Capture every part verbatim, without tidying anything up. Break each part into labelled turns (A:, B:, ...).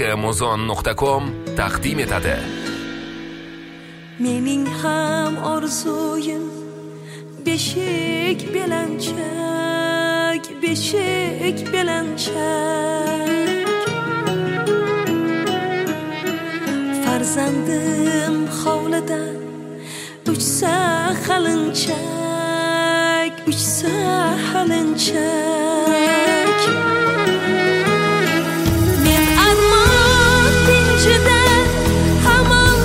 A: amazon nuqta com taqdim etadi.
B: Mening ham orzuyim beshik belanchak, beshik belanchak. Farzandim hovlida uchsa halinchak, uchsa halinchak. Men armon tinchida hamon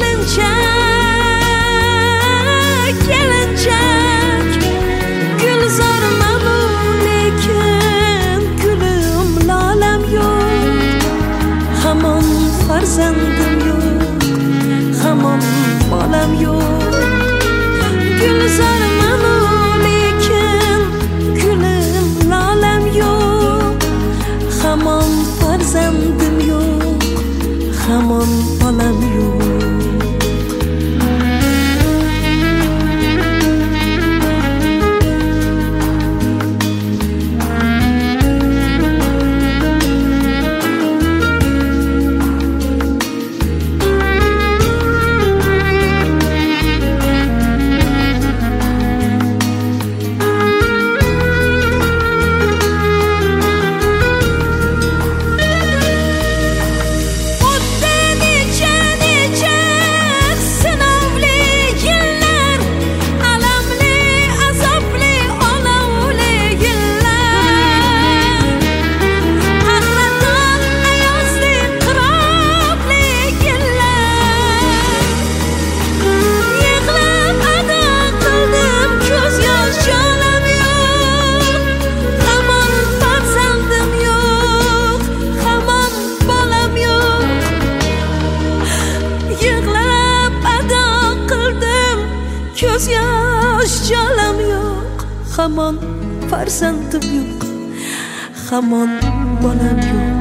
B: kelinchak, kelinchak. Gulzorman lekin gulim lolam yo'q. Hamon farzandim yo'q, hamon bolam yo'q. Gulzorman lekin gulim lolam yo'q. Hamon farzandim yo'q, hamon bolam yo'q. Ko'z yosh jolam yo'q, hamon farzandim yo'q, hamon bolam yo'q.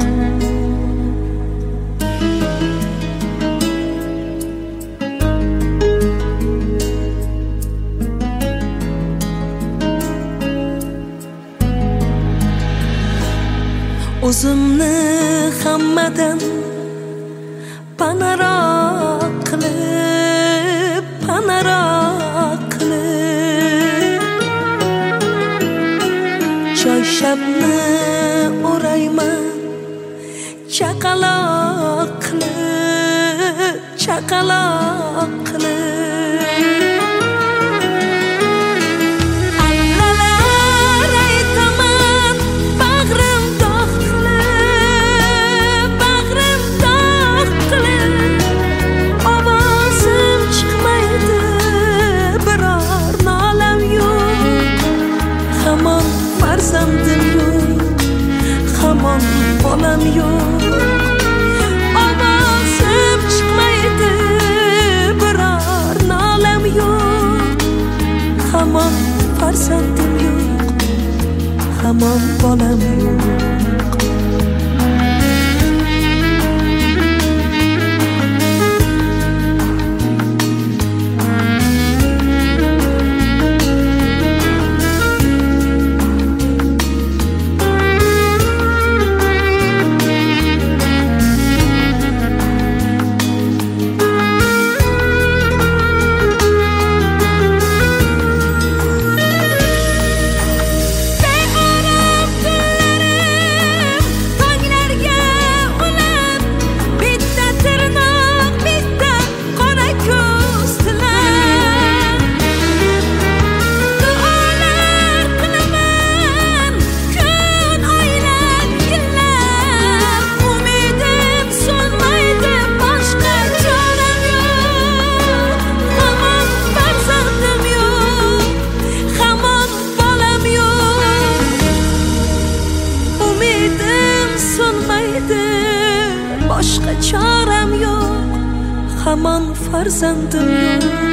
B: O'zimni hammadan panaroq qilib, panaroq qilib choyshabni o'rayman, chaqaloq qilib, chaqaloq qilib. Farzandim yo'q, hamon bolam yo'q. Ovozim chiqmaydi, biror nolam yo'q. Hamon farzandim yo'q, hamon bolam yo'q. Boshqa choram yo'q, hamon farzandim yo'q.